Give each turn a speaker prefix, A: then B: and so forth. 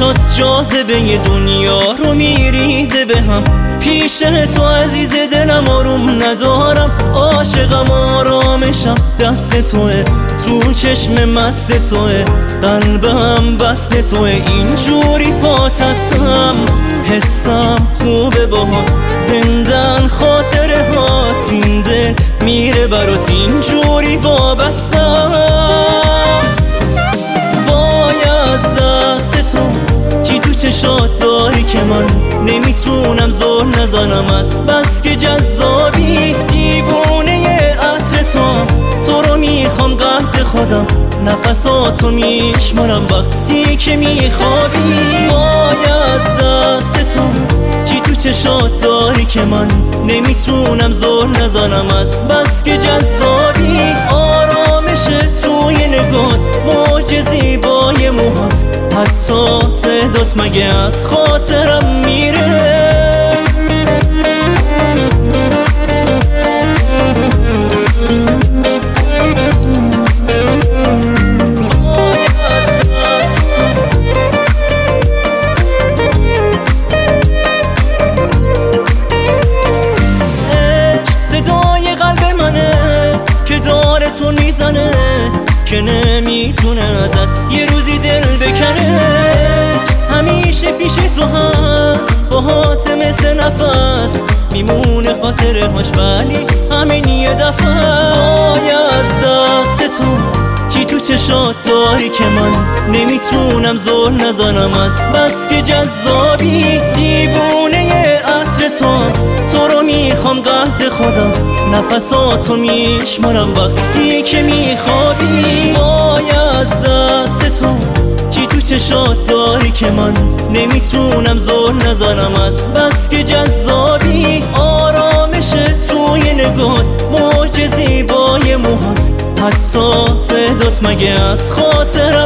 A: چشات جاذبه دنیا رو میریزه به هم. پیش تو عزیز دلم آروم ندارم، عاشقم آرامشم دست توه، تو چشم مست توه، قلبم بسته توه. اینجوری پات هستم، حسم خوبه باهات، زندن خاطره هات، این دل میره برات اینجوری وابستم. وای از دست تو چی تو چشات داری که من نمیتونم زور نزنم، از بس که جذابی. دیوونه عطر تو رو میخوام قد خودم، نفساتو میشمارم وقتی که میخوابی. وای از دست تو چی تو چشات داری که من نمیتونم زور نزنم، از بس که جذابی. آرامش توی نگات، موج زیبای موهات، حتی صدات مگه از خاطرم میره. تو میزنه که نمیتونه ازت یه روزی دل بکنه. همیشه پیش تو هست، باهات مثل نفس میمونه خاطره هاش، ولی همین یه دفعه. وای از دست تو چی تو چشات داری که من نمیتونم زور نزنم، از بس که جذابی. دیوونه عطر تو رو میخوام قد خودم، نفساتو میشمارم وقتی که میخوابی. وای از دست تو چی تو چشات داری که من نمیتونم زور نزنم، از بس که جذابی. آرامش توی نگات، موج زیبای موهات، حتی صدات مگه از خاطرم